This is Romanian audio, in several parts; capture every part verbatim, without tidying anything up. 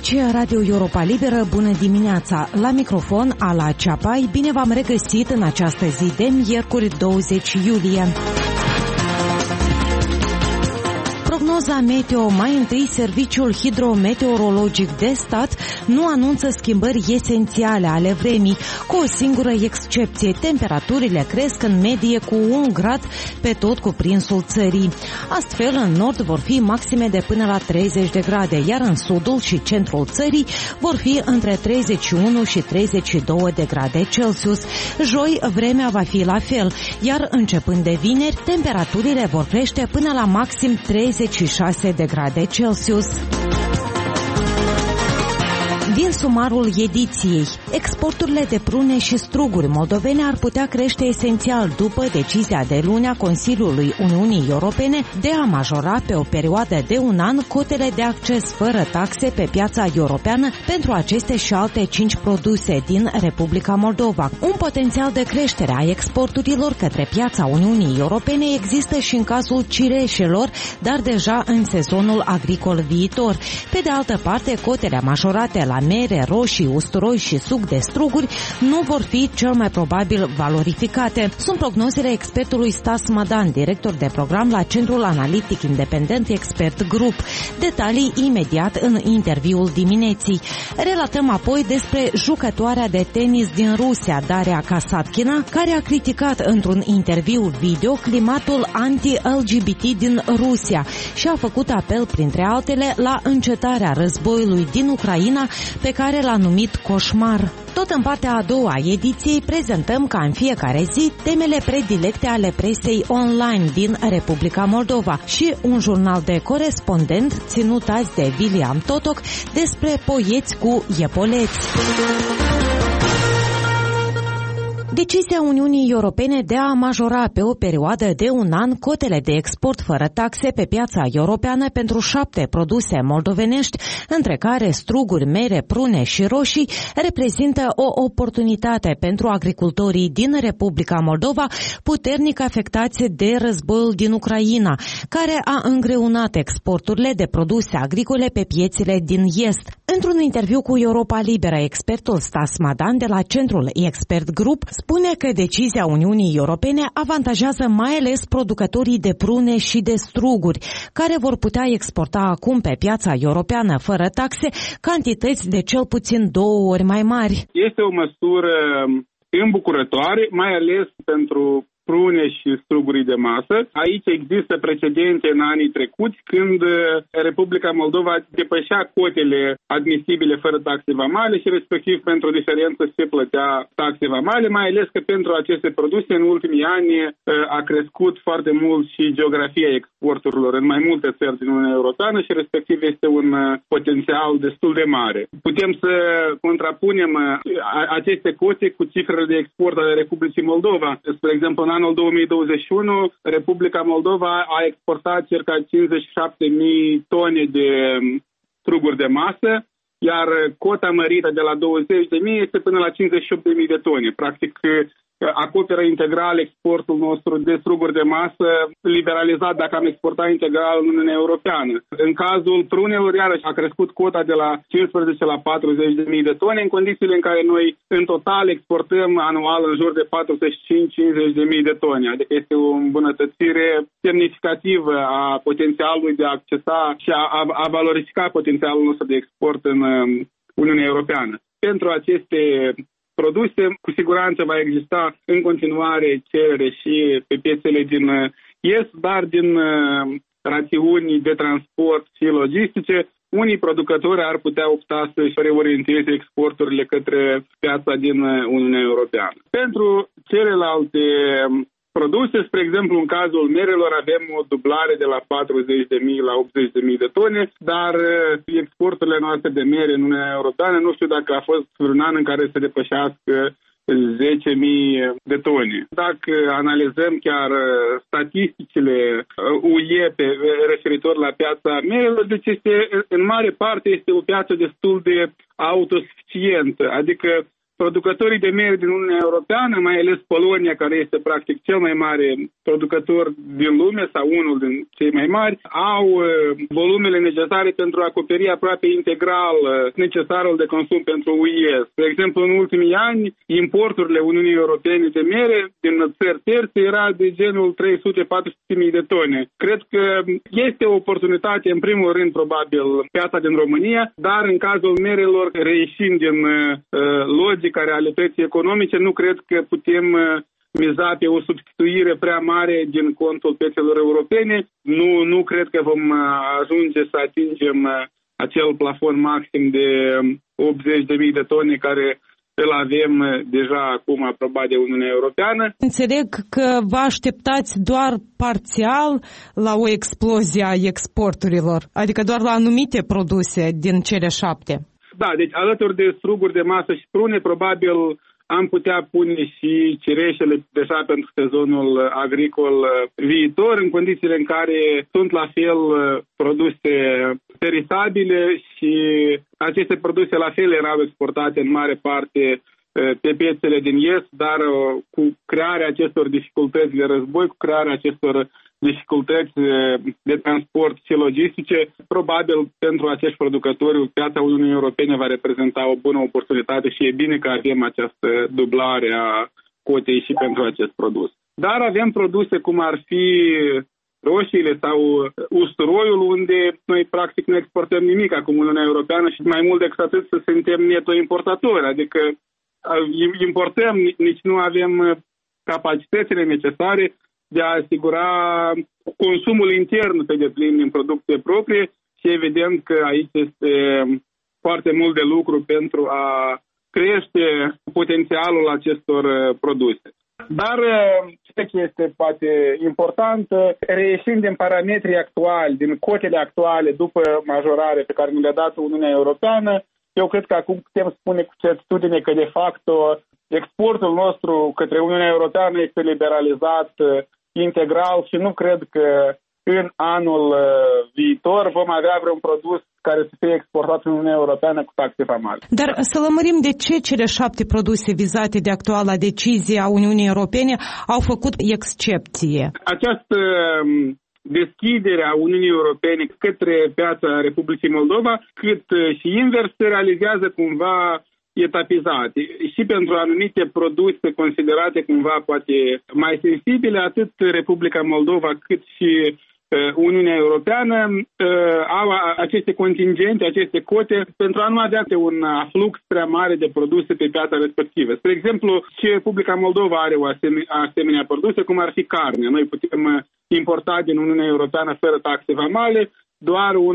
Aici Radio Europa Liberă, bună dimineața! La microfon, Ala Ceapai, bine v-am regăsit în această zi de miercuri douăzeci iulie. Prognoza meteo. Mai întâi, Serviciul Hidrometeorologic de Stat nu anunță schimbări esențiale ale vremii, cu o singură excepție. Temperaturile cresc în medie cu un grad pe tot cuprinsul țării. Astfel, în nord vor fi maxime de până la treizeci de grade, iar în sudul și centrul țării vor fi între treizeci și unu și treizeci și doi de grade Celsius. Joi, vremea va fi la fel, iar începând de vineri, temperaturile vor crește până la maxim treizeci și șase de grade Celsius. Din sumarul ediției, exporturile de prune și struguri moldovene ar putea crește esențial după decizia de luni a Consiliului Uniunii Europene de a majora pe o perioadă de un an cotele de acces fără taxe pe piața europeană pentru aceste și alte cinci produse din Republica Moldova. Un potențial de creștere a exporturilor către piața Uniunii Europene există și în cazul cireșelor, dar deja în sezonul agricol viitor. Pe de altă parte, cotele majorate la mere, roșii, usturoi și suc de struguri nu vor fi cel mai probabil valorificate. Sunt prognozele expertului Stas Madan, director de program la Centrul Analitic Independent Expert Group. Detalii imediat în interviul dimineții. Relatăm apoi despre jucătoarea de tenis din Rusia, Daria Kasatkina, care a criticat într-un interviu video climatul anti-L G B T din Rusia și a făcut apel, printre altele, la încetarea războiului din Ucraina, pe care l-a numit coșmar. Tot în partea a doua a ediției prezentăm, ca în fiecare zi, temele predilecte ale presei online din Republica Moldova și un jurnal de corespondent ținut azi de William Totoc despre poieți cu iepoleți. Decizia Uniunii Europene de a majora pe o perioadă de un an cotele de export fără taxe pe piața europeană pentru șapte produse moldovenești, între care struguri, mere, prune și roșii, reprezintă o oportunitate pentru agricultorii din Republica Moldova, puternic afectați de războiul din Ucraina, care a îngreunat exporturile de produse agricole pe piețele din Est. Într-un interviu cu Europa Liberă, expertul Stas Madan de la Centrul Expert Group spune că decizia Uniunii Europene avantajează mai ales producătorii de prune și de struguri, care vor putea exporta acum pe piața europeană fără taxe cantități de cel puțin două ori mai mari. Este o măsură îmbucurătoare, mai ales pentru prune și struguri de masă. Aici există precedente în anii trecuți, când Republica Moldova depășea cotele admisibile fără taxe vamale și respectiv pentru diferență se plătea taxe vamale, mai ales că pentru aceste produse în ultimii ani a crescut foarte mult și geografia exporturilor în mai multe țări din Uniunea Europeană și respectiv este un potențial destul de mare. Putem să contrapunem aceste cote cu cifrele de export ale Republicii Moldova. Spre exemplu, în anul două mii douăzeci și unu, Republica Moldova a exportat circa cincizeci și șapte de mii tone de struguri de masă, iar cota mărită de la douăzeci de mii este până la cincizeci și opt de mii de tone. Practic, acoperă integral exportul nostru de struguri de masă, liberalizat dacă am exportat integral în Uniunea Europeană. În cazul prunelor, iarăși, a crescut cota de la cincisprezece la patruzeci de mii de tone, în condițiile în care noi, în total, exportăm anual în jur de patruzeci și cinci - cincizeci de mii de tone. Adică este o îmbunătățire semnificativă a potențialului de a accesa și a, a, a valorifica potențialul nostru de export în Uniunea Europeană. Pentru aceste produse, cu siguranță va exista în continuare cerere și pe piețele din Est, dar din rațiuni de transport și logistice, unii producători ar putea opta să-și reorienteze exporturile către piața din Uniunea Europeană. Pentru celelalte produse, spre exemplu, în cazul merelor avem o dublare de la patruzeci de mii la optzeci de mii de tone, dar exporturile noastre de mere în Uniunea Europeană, nu știu dacă a fost vreun an în care să depășească zece mii de tone. Dacă analizăm chiar statisticile U E pe referitor la piața merelor, deci este, în mare parte este o piață destul de autosuficientă, adică producătorii de mere din Uniunea Europeană, mai ales Polonia, care este practic cel mai mare producător din lume sau unul din cei mai mari, au volumele necesare pentru a acoperi aproape integral necesarul de consum pentru U E. De exemplu, în ultimii ani, importurile Uniunii Europene de mere din țări terțe era de genul trei sute patru sute mii de tone. Cred că este o oportunitate, în primul rând, probabil, piața din România, dar în cazul merelor, reieșind din uh, logica realității economice, nu cred că putem uh, miza pe o substituire prea mare din contul piețelor europene. Nu, nu cred că vom uh, ajunge să atingem uh, acel plafon maxim de optzeci de mii de tone care îl avem deja acum aprobat de Uniunea Europeană. Înțeleg că vă așteptați doar parțial la o explozie a exporturilor, adică doar la anumite produse din cele șapte. Da, deci alături de struguri de masă și prune, probabil am putea pune și cireșele deja pentru sezonul agricol viitor, în condițiile în care sunt la fel produse perisabile și aceste produse la fel erau exportate în mare parte pe piețele din Est, dar cu crearea acestor dificultăți de război, cu crearea acestor dificultăți de transport și logistice, probabil pentru acești producători piața Uniunii Europene va reprezenta o bună oportunitate și e bine că avem această dublare a cotei și pentru acest produs. Dar avem produse cum ar fi roșiile sau usturoiul, unde noi practic nu exportăm nimic acum Uniunea Europeană și mai mult decât atât să suntem neto importatori, adică importăm, nici nu avem capacitățile necesare de a asigura consumul intern pe deplin în producție proprie și evident că aici este foarte mult de lucru pentru a crește potențialul acestor produse. Dar ce este poate importantă, reieșind din parametrii actuali, din cotele actuale după majorare pe care ne le-a dat Uniunea Europeană, eu cred că acum putem spune cu certitudine că de fapt exportul nostru către Uniunea Europeană este liberalizat integral și nu cred că în anul viitor vom avea vreun produs care să fie exportat în Uniunea Europeană cu taxe vamale. Dar să lămurim de ce cele șapte produse vizate de actuala decizie a Uniunii Europene au făcut excepție. Această deschidere a Uniunii Europene către piața Republicii Moldova, cât și invers, se realizează cumva etapizate și pentru anumite produse considerate cumva poate mai sensibile, atât Republica Moldova cât și Uniunea Europeană au aceste contingente, aceste cote pentru a nu avea un aflux prea mare de produse pe piața respectivă. Spre exemplu, și Republica Moldova are o asemenea, asemenea produse, cum ar fi carne. Noi putem importa din Uniunea Europeană fără taxe vamale doar un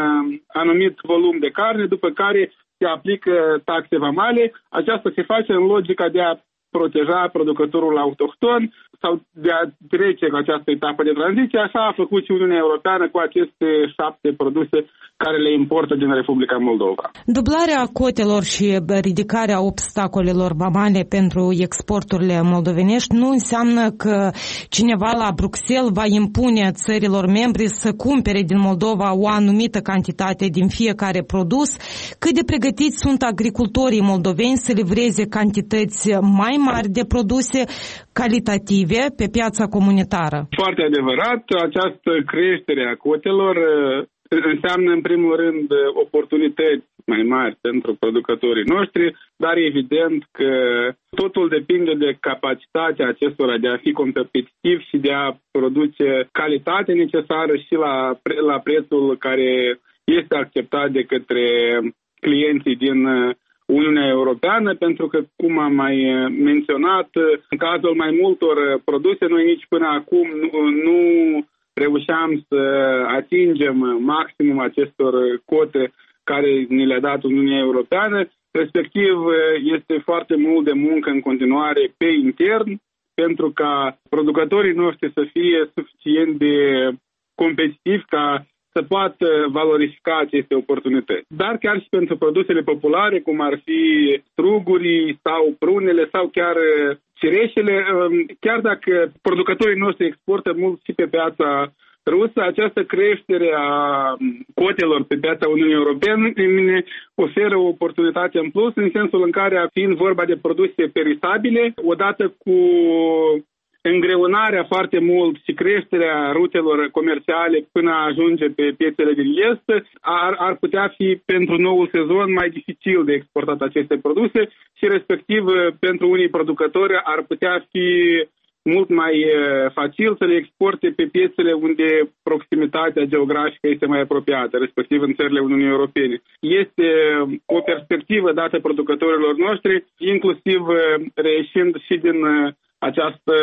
anumit volum de carne, după care se aplică taxe vamale. Aceasta se face în logica de a proteja producătorul autohton sau de a trece cu această etapă de tranziție. Așa a făcut și Uniunea Europeană cu aceste șapte produse care le importă din Republica Moldova. Dublarea cotelor și ridicarea obstacolelor vamale pentru exporturile moldovenești nu înseamnă că cineva la Bruxelles va impune țărilor membri să cumpere din Moldova o anumită cantitate din fiecare produs. Cât de pregătiți sunt agricultorii moldoveni să livreze cantități mai mari de produse calitative pe piața comunitară? Foarte adevărat, această creștere a cotelor înseamnă în primul rând oportunități mai mari pentru producătorii noștri, dar evident că totul depinde de capacitatea acestora de a fi competitiv și de a produce calitatea necesară și la, la prețul care este acceptat de către clienții din Uniunea Europeană, pentru că, cum am mai menționat, în cazul mai multor produse, noi nici până acum nu, nu reușeam să atingem maximum acestor cote care ni le-a dat Uniunea Europeană. Respectiv, este foarte mult de muncă în continuare pe intern pentru ca producătorii noștri să fie suficient de competitivi ca să poată valorifica aceste oportunități. Dar chiar și pentru produsele populare, cum ar fi strugurii sau prunele sau chiar cireșele, chiar dacă producătorii noștri exportă mult și pe piața rusă, această creștere a cotelor pe piața Uniunii Europene oferă o oportunitate în plus, în sensul în care, fiind vorba de produse perisabile, odată cu îngreunarea foarte mult și creșterea rutelor comerciale până a ajunge pe piețele din est, ar, ar putea fi pentru noul sezon mai dificil de exportat aceste produse și respectiv pentru unii producători ar putea fi mult mai facil să le exporte pe piețele unde proximitatea geografică este mai apropiată, respectiv în țările Uniunii Europene. Este o perspectivă dată producătorilor noștri, inclusiv reieșind și din această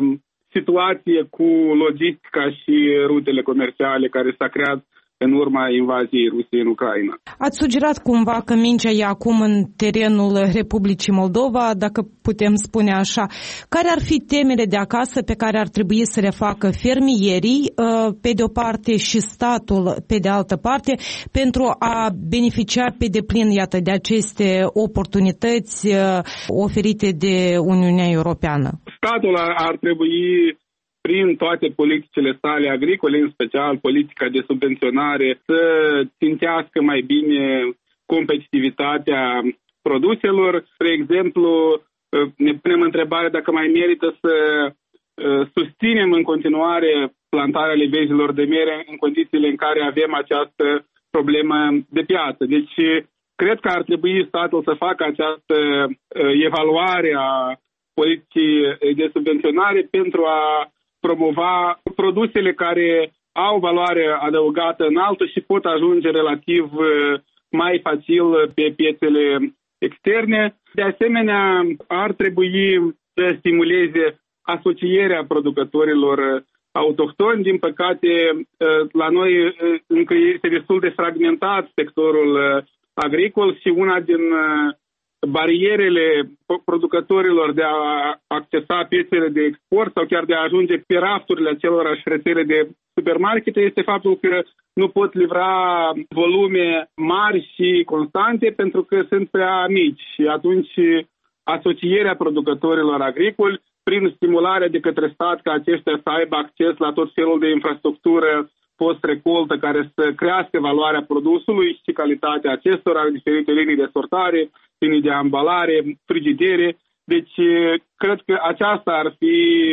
situație cu logistica și rutele comerciale care s-a creat în urma invaziei Rusiei în Ucraina. Ați sugerat cumva că mingea e acum în terenul Republicii Moldova, dacă putem spune așa. Care ar fi temele de acasă pe care ar trebui să le facă fermierii, pe de o parte, și statul, pe de altă parte, pentru a beneficia pe deplin, iată, de aceste oportunități oferite de Uniunea Europeană? Statul ar, ar trebui, prin toate politicile sale agricole, în special politica de subvenționare, să țintească mai bine competitivitatea produselor. Spre exemplu, ne punem întrebarea dacă mai merită să susținem în continuare plantarea livezilor de miere în condițiile în care avem această problemă de piață. Deci, cred că ar trebui statul să facă această evaluare a politicii de subvenționare pentru a promova produsele care au valoare adăugată înaltă și pot ajunge relativ mai facil pe piețele externe. De asemenea, ar trebui să stimuleze asocierea producătorilor autohtoni. Din păcate, la noi încă este destul de fragmentat sectorul agricol și una din barierele producătorilor de a accesa piețele de export sau chiar de a ajunge pe rafturile acelorași rețele de supermarkete este faptul că nu pot livra volume mari și constante pentru că sunt prea mici și atunci asocierea producătorilor agricoli prin stimularea de către stat ca aceștia să aibă acces la tot felul de infrastructură post-recoltă care să crească valoarea produsului și calitatea acestora, diferite linii de sortare, linii de ambalare, frigidere. Deci, cred că aceasta ar fi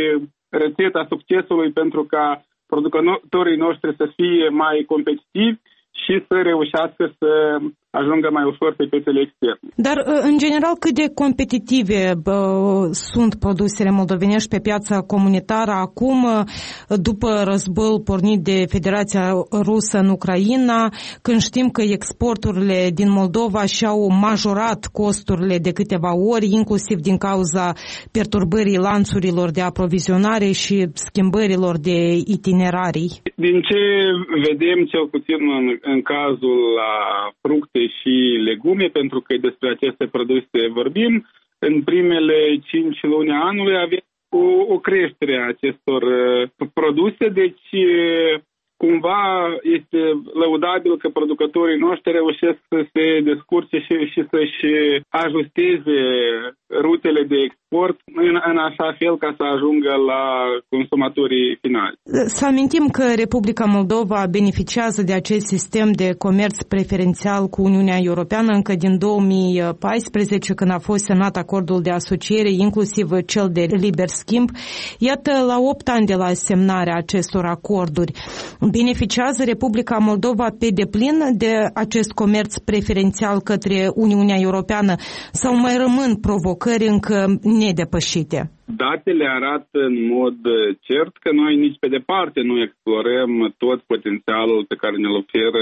rețeta succesului pentru ca producătorii noștri să fie mai competitivi și să reușească să ajungă mai ușor pe piețele externe. Dar, în general, cât de competitive bă, sunt produsele moldovenești pe piața comunitară acum, după războiul pornit de Federația Rusă în Ucraina, când știm că exporturile din Moldova și-au majorat costurile de câteva ori, inclusiv din cauza perturbării lanțurilor de aprovizionare și schimbărilor de itinerarii? Din ce vedem, cel puțin în, în cazul la fructe și legume, pentru că despre aceste produse vorbim, în primele cinci luni anului avem o, o creștere a acestor uh, produse, deci uh, cumva este lăudabil că producătorii noștri reușesc să se descurce și, și să-și ajusteze rutele de export în, în așa fel ca să ajungă la consumatorii finali. Să amintim că Republica Moldova beneficiază de acest sistem de comerț preferențial cu Uniunea Europeană încă din două mii paisprezece, când a fost semnat acordul de asociere, inclusiv cel de liber schimb. Iată, la opt ani de la semnarea acestor acorduri, beneficiază Republica Moldova pe deplin de acest comerț preferențial către Uniunea Europeană sau mai rămân provocări încă nedepășite? Datele arată în mod cert că noi nici pe departe nu explorăm tot potențialul pe care ne-l oferă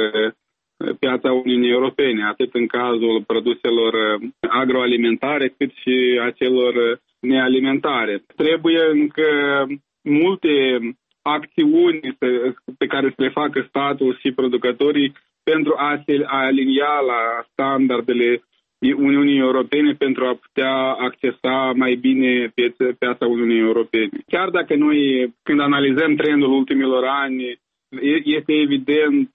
piața Uniunii Europene, atât în cazul produselor agroalimentare cât și a celor nealimentare. Trebuie încă multe acțiuni pe care să le facă statul și producătorii pentru a se alinia la standardele Uniunii Europene pentru a putea accesa mai bine piața Uniunii Europene. Chiar dacă noi, când analizăm trendul ultimilor ani, este evident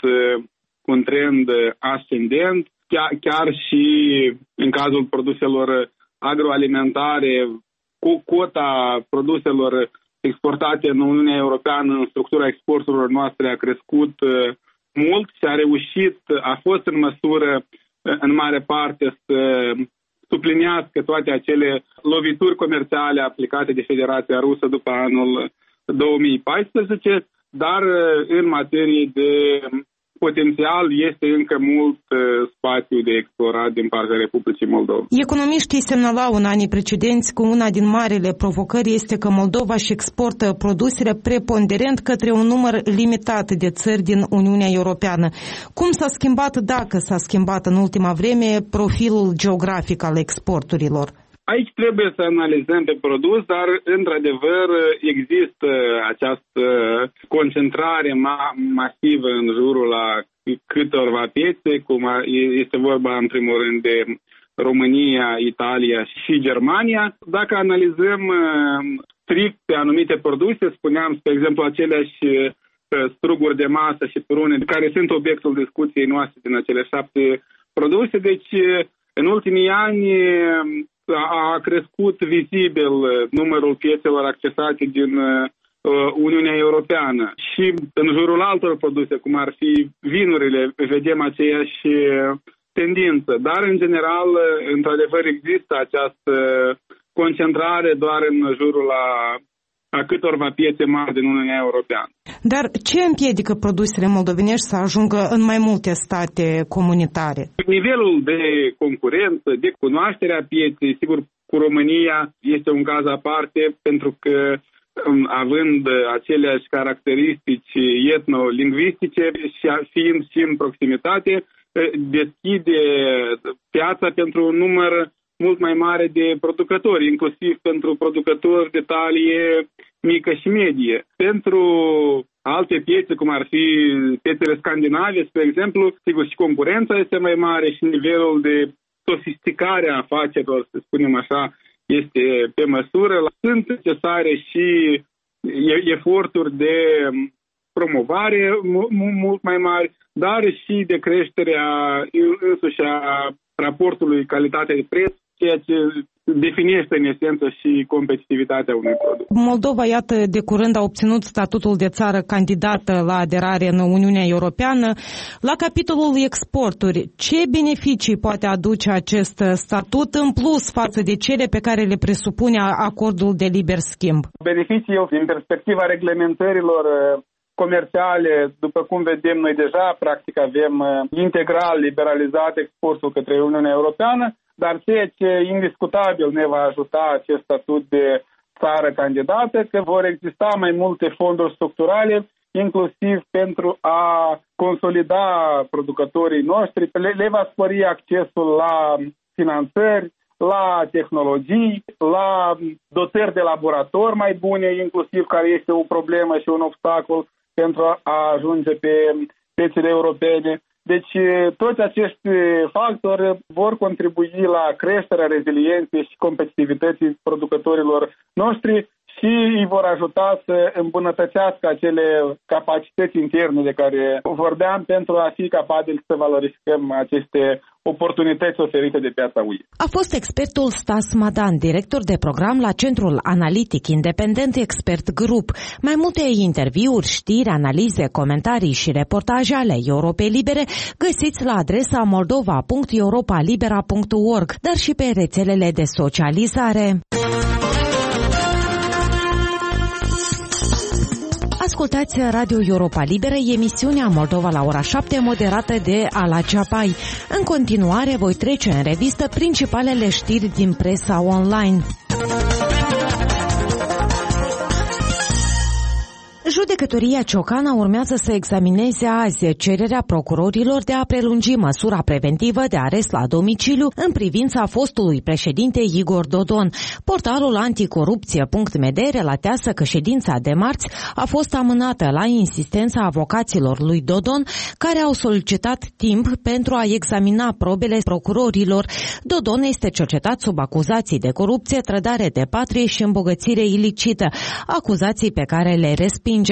un trend ascendent, chiar, chiar și în cazul produselor agroalimentare, cu cota produselor exportate în Uniunea Europeană, în structura exporturilor noastre a crescut mult și a reușit, a fost în măsură în mare parte să subliniască toate acele lovituri comerciale aplicate de Federația Rusă după anul două mii paisprezece, dar în materie de potențial este încă mult uh, spațiu de explorat din partea Republicii Moldova. Economiștii semnalau în anii precedenți că una din marile provocări este că Moldova își exportă produsele preponderent către un număr limitat de țări din Uniunea Europeană. Cum s-a schimbat, dacă s-a schimbat în ultima vreme, profilul geografic al exporturilor? Aici trebuie să analizăm pe produs, dar într-adevăr există această concentrare ma- masivă în jurul la câtorva piețe, cum este vorba în primul rând de România, Italia și Germania. Dacă analizăm strict pe anumite produse, spuneam, spre exemplu, aceleași struguri de masă și prune, care sunt obiectul discuției noastre din acele șapte produse, deci în ultimii ani a crescut vizibil numărul piețelor accesate din Uniunea Europeană și în jurul altor produse, cum ar fi vinurile, vedem aceeași tendință. Dar, în general, într-adevăr, există această concentrare doar în jurul la a câtorva piețe mari din Uniunea Europeană. Dar ce împiedică produsele moldovenești să ajungă în mai multe state comunitare? Nivelul de concurență, de cunoaștere a pieței, sigur, cu România este un caz aparte, pentru că având aceleași caracteristici etno-lingvistice și fiind și în proximitate, deschide piața pentru un număr mult mai mare de producători, inclusiv pentru producători de talie mică și medie. Pentru alte piețe, cum ar fi piețele scandinave, spre exemplu, sigur și concurența este mai mare și nivelul de sofisticare a afacerilor, să spunem așa, este pe măsură. Sunt necesare și eforturi de promovare mult mai mari, dar și de creșterea însuși a raportului calitate de preț, ceea ce definește în esență și competitivitatea unui produs. Moldova, iată, de curând a obținut statutul de țară candidată la aderare în Uniunea Europeană. La capitolul exporturi, ce beneficii poate aduce acest statut în plus față de cele pe care le presupune acordul de liber schimb? Beneficii, din perspectiva reglementărilor comerciale, după cum vedem noi deja, practic avem integral liberalizat exportul către Uniunea Europeană, dar ceea ce indiscutabil ne va ajuta acest statut de țară candidată, că vor exista mai multe fonduri structurale, inclusiv pentru a consolida producătorii noștri, le, le va spori accesul la finanțări, la tehnologii, la dotări de laborator mai bune, inclusiv care este o problemă și un obstacol pentru a ajunge pe piețele europene. Deci toți acești factori vor contribui la creșterea rezilienței și competitivității producătorilor noștri și îi vor ajuta să îmbunătățească acele capacități interne de care vorbeam pentru a fi capabili să valorificăm aceste oportunități oferite de piața U E. A fost expertul Stas Madan, director de program la Centrul Analitic Independent Expert Group. Mai multe interviuri, știri, analize, comentarii și reportaje ale Europei Libere găsiți la adresa moldova punct europa libera punct org, dar și pe rețelele de socializare. Ascultați Radio Europa Liberă, emisiunea Moldova la ora șapte, moderată de Ala Ceapai. În continuare voi trece în revistă principalele știri din presa online. Judecătoria Ciocana urmează să examineze azi cererea procurorilor de a prelungi măsura preventivă de arest la domiciliu în privința fostului președinte Igor Dodon. Portalul anticorupție punct m d relatează că ședința de marți a fost amânată la insistența avocaților lui Dodon, care au solicitat timp pentru a examina probele procurorilor. Dodon este cercetat sub acuzații de corupție, trădare de patrie și îmbogățire ilicită, acuzații pe care le respinge.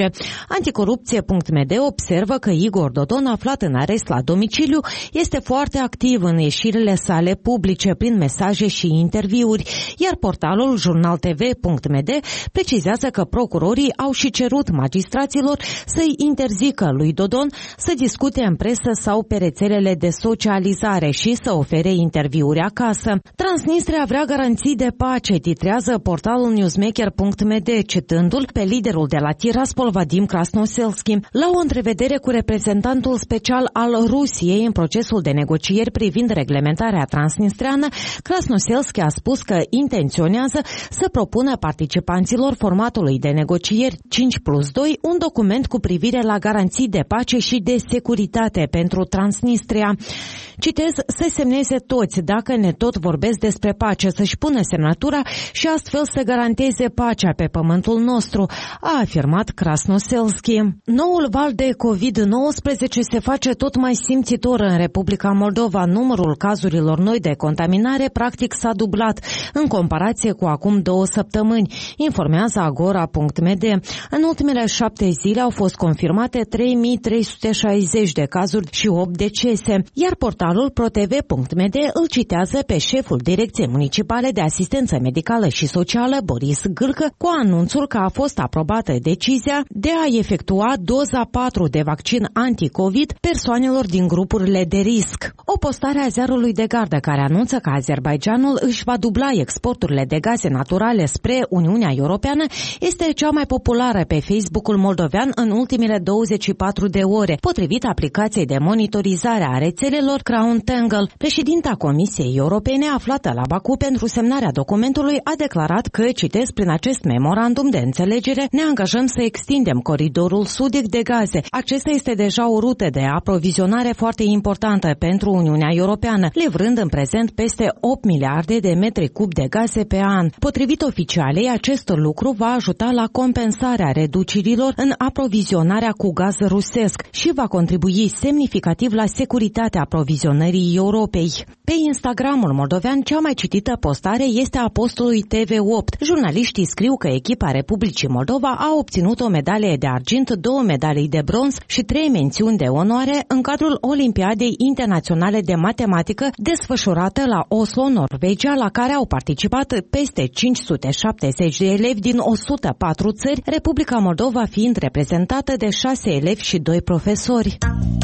Anticorupție punct m d observă că Igor Dodon, aflat în arest la domiciliu, este foarte activ în ieșirile sale publice prin mesaje și interviuri, iar portalul jurnal t v punct m d precizează că procurorii au și cerut magistraților să-i interzică lui Dodon să discute în presă sau pe rețelele de socializare și să ofere interviuri acasă. Transnistria vrea garanții de pace, titrează portalul newsmaker punct m d, citându-l pe liderul de la Tiraspol, Vadim Krasnoselski. La o întrevedere cu reprezentantul special al Rusiei în procesul de negocieri privind reglementarea transnistreană, Krasnoselski a spus că intenționează să propună participanților formatului de negocieri cinci plus doi un document cu privire la garanții de pace și de securitate pentru Transnistria. Citez, să semneze toți, dacă ne tot vorbesc despre pace, să-și pună semnătura și astfel să garanteze pacea pe pământul nostru, a afirmat Krasnoselski. Noul val de covid nouăsprezece se face tot mai simțitor în Republica Moldova. Numărul cazurilor noi de contaminare practic s-a dublat în comparație cu acum două săptămâni, informează agora punct m d. În ultimele șapte zile au fost confirmate trei mii trei sute șaizeci de cazuri și opt decese, iar portalul pro t v punct m d îl citează pe șeful Direcției Municipale de Asistență Medicală și Socială, Boris Gâlcă, cu anunțul că a fost aprobată decizia de a efectua doza patru de vaccin anti-COVID persoanelor din grupurile de risc. O postare a ziarului de gardă care anunță că Azerbaidjanul își va dubla exporturile de gaze naturale spre Uniunea Europeană este cea mai populară pe Facebook-ul moldovean în ultimele douăzeci și patru de ore, potrivit aplicației de monitorizare a rețelelor Crown Tangle. Președinta Comisiei Europene, aflată la Baku pentru semnarea documentului, a declarat că, citesc, prin acest memorandum de înțelegere ne angajăm să extindem coridorul sudic de gaze. Acesta este deja o rută de aprovizionare foarte importantă pentru Uniunea Europeană, livrând în prezent peste opt miliarde de metri cub de gaze pe an. Potrivit oficialei, acest lucru va ajuta la compensarea reducerilor în aprovizionarea cu gaz rusesc și va contribui semnificativ la securitatea aprovizionării Europei. Pe Instagramul moldovean, cea mai citită postare este a postului T V opt. Jurnaliștii scriu că echipa Republicii Moldova a obținut o medalie de argint, două medalii de bronz și trei mențiuni de onoare în cadrul Olimpiadei Internaționale de Matematică desfășurată la Oslo, Norvegia, la care au participat peste cinci sute șaptezeci de elevi din o sută patru țări, Republica Moldova fiind reprezentată de șase elevi și doi profesori.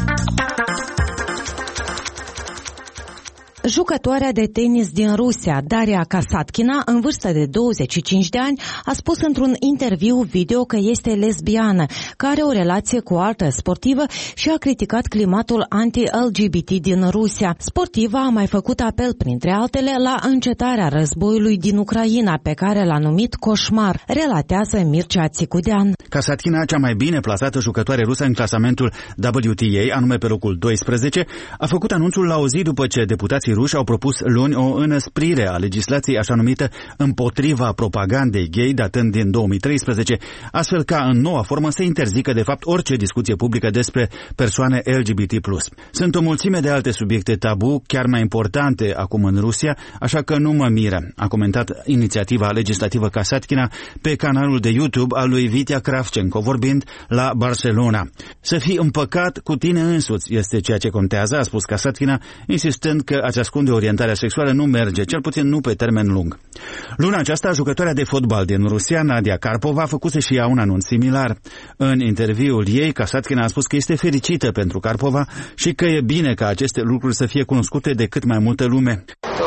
Jucătoarea de tenis din Rusia, Daria Kasatkina, în vârstă de douăzeci și cinci de ani, a spus într-un interviu video că este lesbiană, că are o relație cu o altă sportivă și a criticat climatul anti-L G B T din Rusia. Sportiva a mai făcut apel, printre altele, la încetarea războiului din Ucraina, pe care l-a numit coșmar, relatează Mircea Țicudean. Kasatkina, cea mai bine plasată jucătoare rusă în clasamentul W T A, anume pe locul doisprezece, a făcut anunțul la o zi după ce deputații ruși au propus luni o înăsprire a legislației așa numită împotriva propagandei gay, datând din două mii treisprezece, astfel ca în noua formă să interzică de fapt orice discuție publică despre persoane L G B T plus. Sunt o mulțime de alte subiecte tabu, chiar mai importante acum în Rusia, așa că nu mă miră, a comentat inițiativa legislativă Kasatkina pe canalul de YouTube al lui Vitya Kravchenko, vorbind la Barcelona. Să fii împăcat cu tine însuți este ceea ce contează, a spus Kasatkina, insistând că a ascunde orientarea sexuală nu merge, cel puțin nu pe termen lung. Luna aceasta, jucătoarea de fotbal din Rusia, Nadia Karpova, făcuse și ea un anunț similar. În interviul ei, Kasatkina a spus că este fericită pentru Karpova și că e bine ca aceste lucruri să fie cunoscute de cât mai multă lume.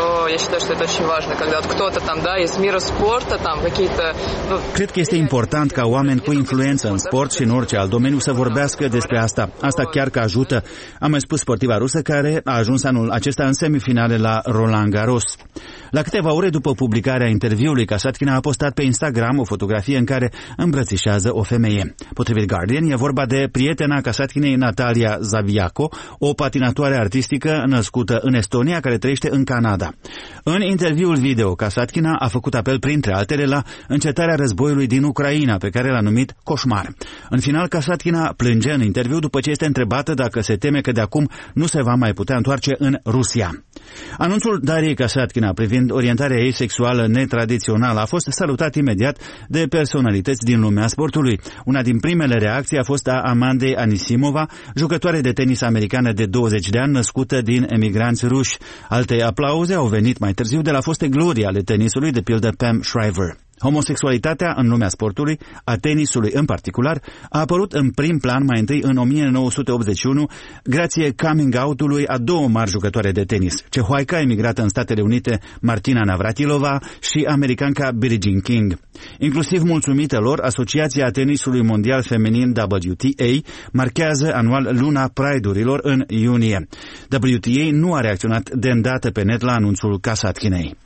Cred că este important ca oameni cu influență în sport și în orice alt domeniu să vorbească despre asta. Asta chiar că ajută, a mai spus sportiva rusă, care a ajuns anul acesta în semifinale la Roland Garros. La câteva ore după publicarea interviului, Kasatkina a postat pe Instagram o fotografie în care îmbrățișează o femeie. Potrivit Guardian, e vorba de prietena Kasatkinei, Natalia Zaviaco, o patinatoare artistică născută în Estonia care trăiește în Canada. În interviul video, Kasatkina a făcut apel, printre altele, la încetarea războiului din Ucraina, pe care l-a numit coșmar. În final, Kasatkina plânge în interviu după ce este întrebată dacă se teme că de acum nu se va mai putea întoarce în Rusia. Anunțul Dariei Kasatkina privind orientarea ei sexuală netradițională a fost salutat imediat de personalități din lumea sportului. Una din primele reacții a fost a Amandei Anisimova, jucătoare de tenis americană de douăzeci de ani, născută din emigranți ruși. Alte aplauze au venit mai târziu de la foste glorii ale tenisului, de pildă Pam Shriver. Homosexualitatea în lumea sportului, a tenisului în particular, a apărut în prim plan mai întâi în o mie nouă sute optzeci și unu, grație coming out-ului a două mari jucătoare de tenis, cehoaica emigrată în Statele Unite Martina Navratilova și americanca Billie Jean King. Inclusiv mulțumită lor, Asociația Tenisului Mondial Feminin W T A marchează anual luna Pride-urilor în iunie. W T A nu a reacționat de îndată pe net la anunțul Kasatkinei.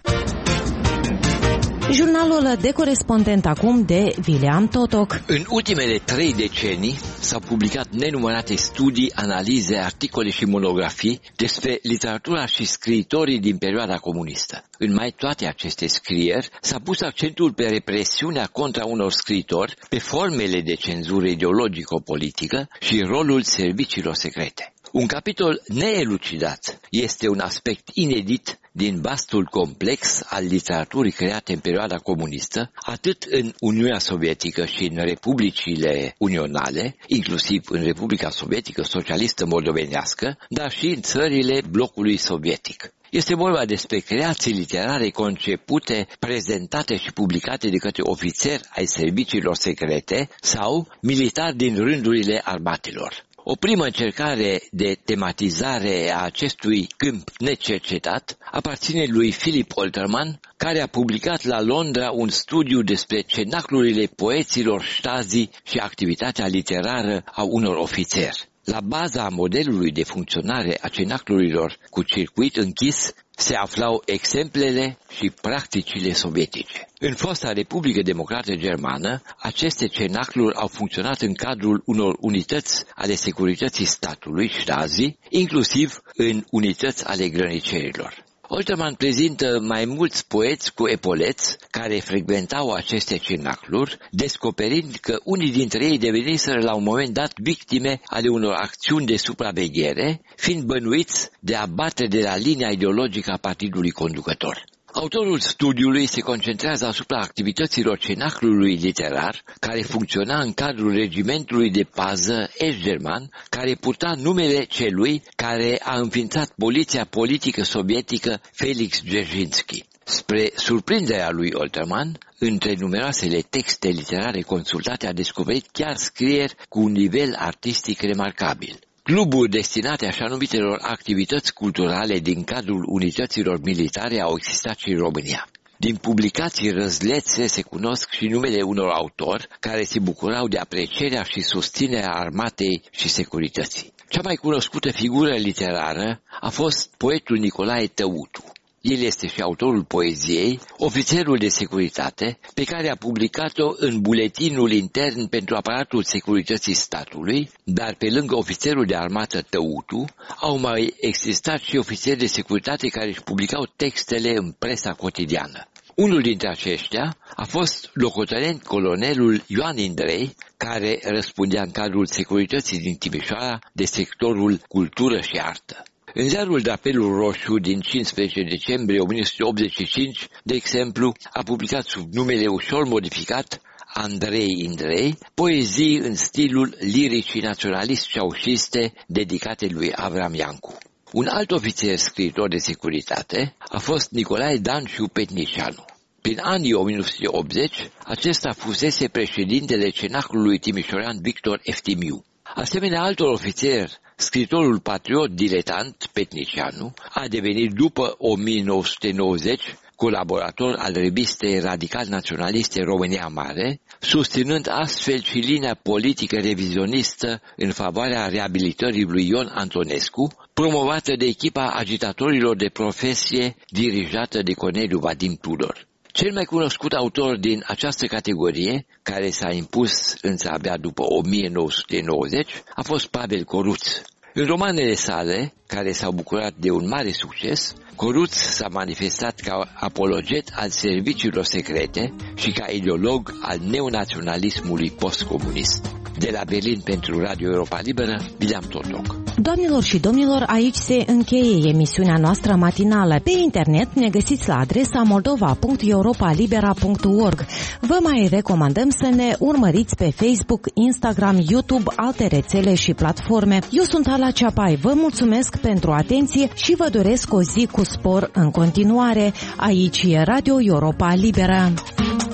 Jurnalul de corespondent acum de William Totoc. În ultimele trei decenii s-au publicat nenumărate studii, analize, articole și monografii despre literatura și scriitorii din perioada comunistă. În mai toate aceste scrieri s-a pus accentul pe represiunea contra unor scriitori, pe formele de cenzură ideologico-politică și rolul serviciilor secrete. Un capitol neelucidat este un aspect inedit din vastul complex al literaturii create în perioada comunistă, atât în Uniunea Sovietică și în republicile unionale, inclusiv în Republica Sovietică Socialistă Moldovenească, dar și în țările blocului sovietic. Este vorba despre creații literare concepute, prezentate și publicate de către ofițeri ai serviciilor secrete sau militari din rândurile armatelor. O primă încercare de tematizare a acestui câmp necercetat aparține lui Philip Oltermann, care a publicat la Londra un studiu despre cenaclurile poeților Stasi și activitatea literară a unor ofițeri. La baza modelului de funcționare a cenaclurilor cu circuit închis se aflau exemplele și practicile sovietice. În fosta Republică Democrată Germană, aceste cenacluri au funcționat în cadrul unor unități ale securității statului, Stasi, inclusiv în unități ale grănicerilor. Oltermann prezintă mai mulți poeți cu epoleți care frecventau aceste cenacluri, descoperind că unii dintre ei deveniseră la un moment dat victime ale unor acțiuni de supraveghere, fiind bănuiți de a bate de la linia ideologică a partidului conducător. Autorul studiului se concentrează asupra activităților cenaclului literar, care funcționa în cadrul regimentului de pază est-german, care purta numele celui care a înființat poliția politică sovietică Felix Dzerzhinsky. Spre surprinderea lui Oltermann, între numeroasele texte literare consultate a descoperit chiar scrieri cu un nivel artistic remarcabil. Cluburi destinate așa numitelor activități culturale din cadrul unităților militare au existat și în România. Din publicații răzlețe se cunosc și numele unor autori care se bucurau de aprecierea și susținerea armatei și securității. Cea mai cunoscută figură literară a fost poetul Nicolae Tăutu. El este și autorul poeziei Ofițerul de securitate, pe care a publicat-o în buletinul intern pentru aparatul securității statului, dar pe lângă ofițerul de armată Tăutu, au mai existat și ofițeri de securitate care își publicau textele în presa cotidiană. Unul dintre aceștia a fost locotenent colonelul Ioan Indrei, care răspundea în cadrul securității din Timișoara de sectorul cultură și artă. În ziarul Drapelul Roșu din cincisprezece decembrie o mie nouă sute optzeci și cinci, de exemplu, a publicat sub numele ușor modificat Andrei Indrei poezii în stilul liricii naționalist ceaușiste dedicate lui Avram Iancu. Un alt ofițer scriitor de securitate a fost Nicolae Danciu Petnicianu. Prin anii o mie nouă sute optzeci, acesta fusese președintele cenaclului timișorean Victor Eftimiu. Asemenea altor ofițeri, scriitorul patriot diletant Petnicianu a devenit după o mie nouă sute nouăzeci colaborator al revistei radical-naționaliste România Mare, susținând astfel și linia politică revizionistă în favoarea reabilitării lui Ion Antonescu, promovată de echipa agitatorilor de profesie dirijată de Corneliu Vadim Tudor. Cel mai cunoscut autor din această categorie, care s-a impus însă abia după o mie nouă sute nouăzeci, a fost Pavel Coruț. În romanele sale, care s-au bucurat de un mare succes, Coruț s-a manifestat ca apologet al serviciilor secrete și ca ideolog al neonaționalismului postcomunist. De la Berlin pentru Radio Europa Liberă, Bileam Totoc. Doamnelor și domnilor, aici se încheie emisiunea noastră matinală. Pe internet ne găsiți la adresa moldova punct europa libera punct org. Vă mai recomandăm să ne urmăriți pe Facebook, Instagram, YouTube, alte rețele și platforme. Eu sunt Ala Ceapai, vă mulțumesc pentru atenție și vă doresc o zi cu spor în continuare. Aici e Radio Europa Liberă.